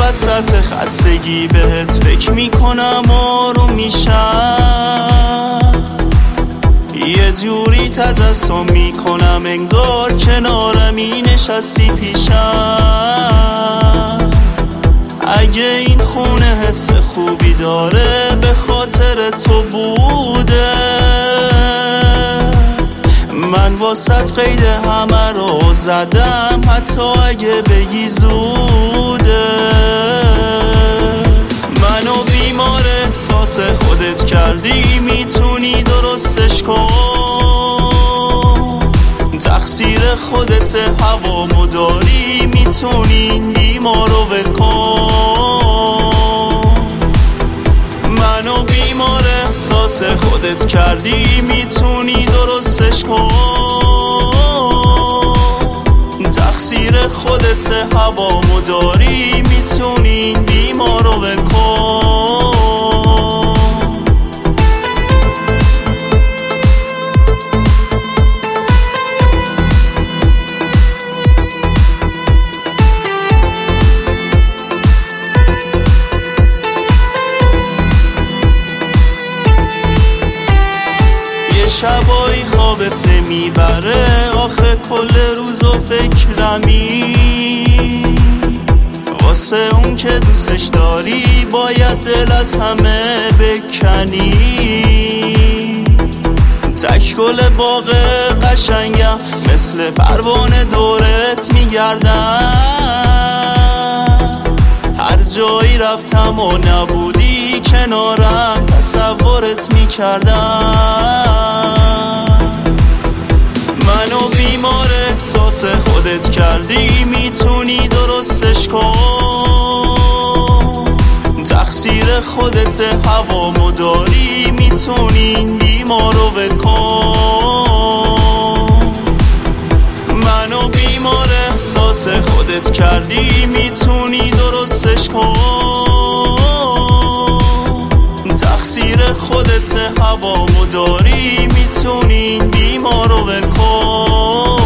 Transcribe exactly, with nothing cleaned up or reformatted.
وسط خستگی بهت فکر میکنم آروم میشم، یه جوری تجسم میکنم انگار کنارمی نشستی پیشم. اگه این خونه حس خوبی داره به خاطر تو بوده، من واسط قید همه رو زدم حتی اگه بگی زوده. منو بیمار احساس خودت کردی، میتونی درستش کن، تقصیر خودت هوامو داری، میتونی این بیمار رو ول کن. منو بیمار احساس خودت کردی، میتونی درستش کن، تقصیر خودت هوامو داری، میتونی این بیمار رو ول کن. شبایی خوابت نمیبره، آخه کل روزو فکرمی، واسه اون که دوستش داری باید دل از همه بکنی. تک گل باغ قشنگم مثل پروانه دورت میگردم، هر جایی رفتم و نبودی کنارم تصورت میکردم. منو بیمار احساس خودت کردی، میتونی درستش کن، تقصیر خودت هوامو داری، میتونی این بیمار رو ول کن. منو بیمار احساس خودت کردی، میتونی درستش کن، تقصیر خودت هوامو داری، میتونی این بیمار رو ول کن.